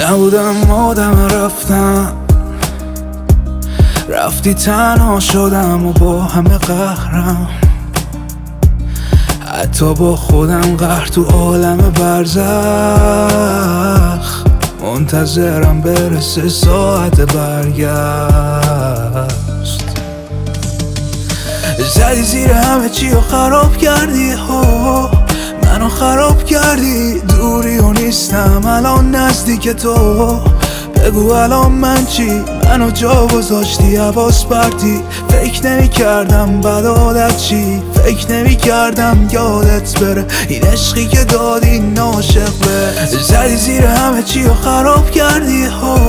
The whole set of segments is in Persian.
نبودم آدم رفتم، رفتی تنها شدم و با همه قهرم، حتی با خودم قهر تو عالم برزخ. منتظرم برسه ساعت برگشت. زدی زیر همه چی و خراب کردی، منو خراب کردی. دوری و نیستم الان نزدیک تو، بگو الان من چی؟ منو جا گذاشتی حواس پرتی. فکر نمی کردم بد عادت چی، فکر نمی کردم یادت بره این عشقی که دادی ناشق به. زدی زیر همه چی و خراب کردی،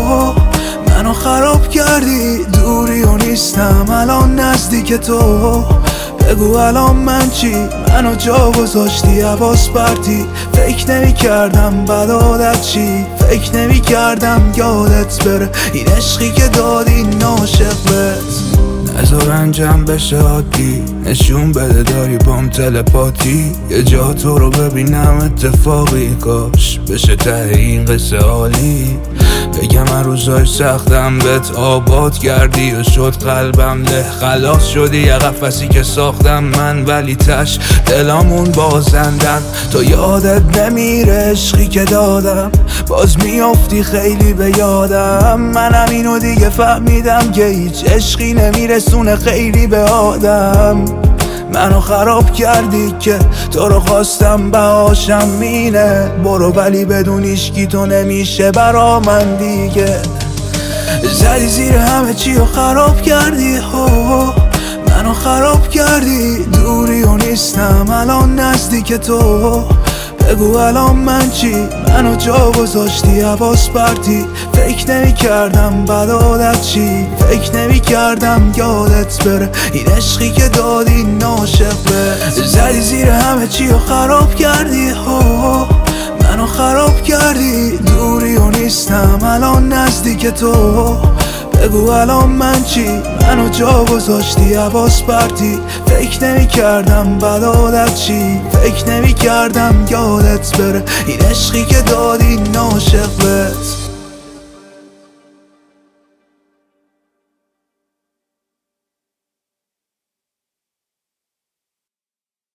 منو خراب کردی. دوری و نیستم الان نزدیک تو، بگو الان من چی؟ منو جا گذاشتی حواس پرتی. فکر نمی کردم بد عادت چی، فکر نمی کردم یادت بره این عشقی که دادی ناشق بهت. نذار انجام بشه عادی، نشون بده داری بام تلپاتی. یه جا تو رو ببینم اتفاقی، کاش بشه ته این قصه عالی. بگم من روزای سختم بهت آباد کردی و شد قلبم له. خلاص شدی یه قفسی که ساختم من، ولی تش دلامون بازندن. تو یادت نمیره عشقی که دادم، باز میافتی خیلی به یادم. منم اینو دیگه فهمیدم که هیچ عشقی نمیرسونه خیلی به آدم. منو خراب کردی که تو رو خواستم بهاشم مینه. برو ولی بدون هیچکی تو نمیشه برا من دیگه. زدی زیر همه چی و خراب کردی، منو خراب کردی. دوری و نیستم الان نزدیک تو، بگو الان من چی؟ منو جا گذاشتی حواس پرتی. فکر نمی کردم بد عادت چی، فکر نمی کردم یادت بره این عشقی که دادی ناشق به. زدی زیر همه چی و خراب کردی، منو خراب کردی. دوری و نیستم الان نزدیک تو، بگو الان من چی؟ منو جا گذاشتی حواس پرتی. فکر نمی کردم بد عادت چی، فکر نمی کردم یادت بره این عشقی که دادی ناشق بهت.